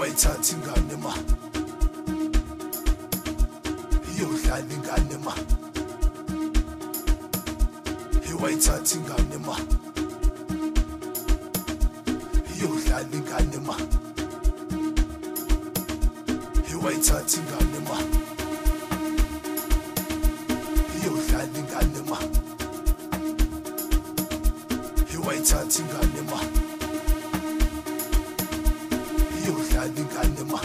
Iwayithatha ingane ma iyodlala ingane ma Iwayithatha ingane ma iyodlala ingane ma Iwayithatha ingane ma iyodlala ingane ma Iwayithatha ingane ma iyodlala ingane ma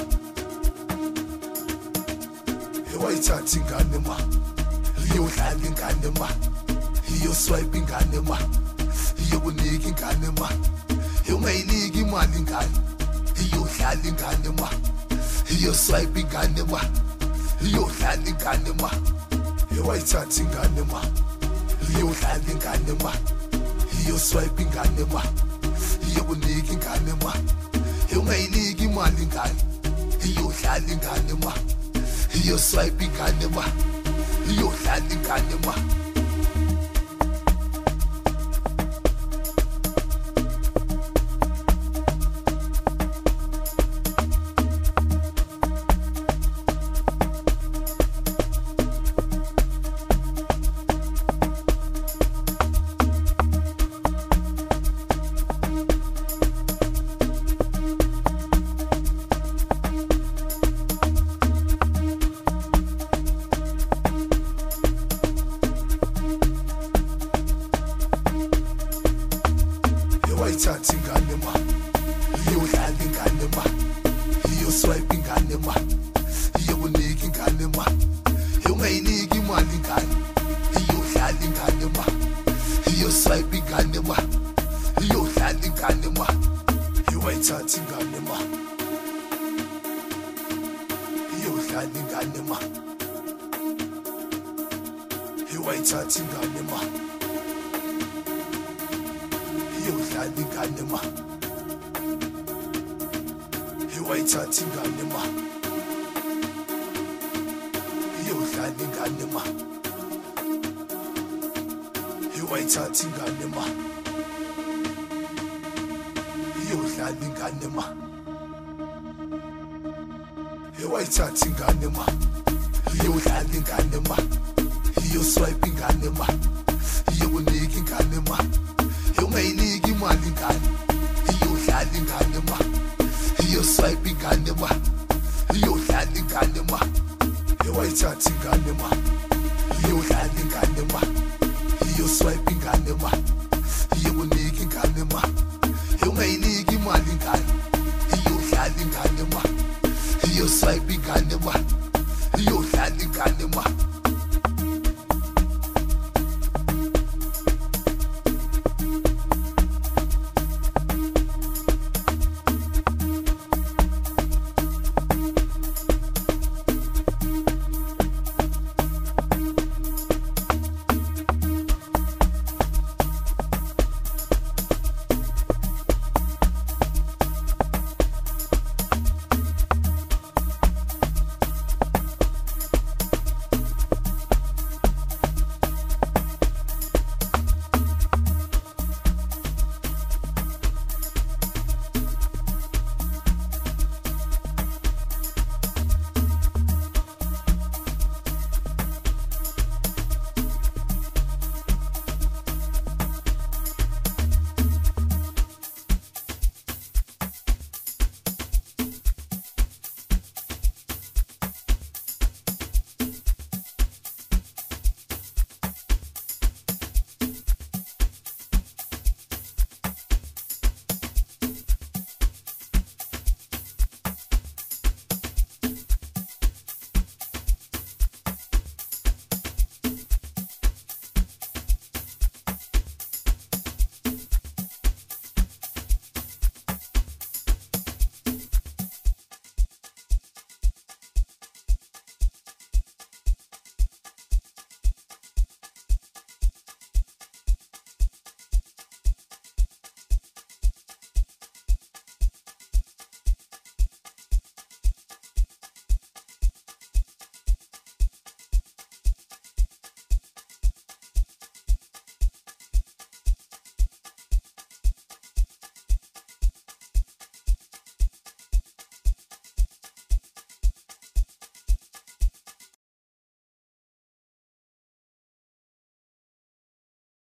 Iwayithatha ingane ma iyodlala ingane ma iyoswipe ingane ma iyokunika ingane ma ungayiniki imali ingane iyodlala ingane ma iyoswipe ingane ma iyodlala ingane ma Iwayithatha ingane ma iyodlala ingane ma iyoswipe ingane ma iyokunika ingane ma ungayiniki imali ingane iyodlala ingane ma iyoswipe ingane ma iyodlala ingane ma Iwayithatha ingane ma iyodlala ingane ma iyoswipe ingane ma iyokunika ingane ma ungayiniki imali ingane iyodlala ingane ma iyoswipe ingane ma iyodlala ingane ma Iwayithatha ingane ma iyodlala ingane ma Iwayithatha ingane ma iyodlala ingane ma Iwayithatha ingane ma iyodlala ingane ma Iwayithatha ingane ma iyodlala ingane ma Iwayithatha ingane ma iyodlala ingane ma iyoswipe ingane ma iyokunika ingane ma ungayiniki imali ingane iyodlala ingane ma iyoswipe ingane ma iyodlala ingane ma Iwayithatha ingane ma iyodlala ingane ma iyoswipe ingane ma iyokunika ingane ma ungayiniki imali ingane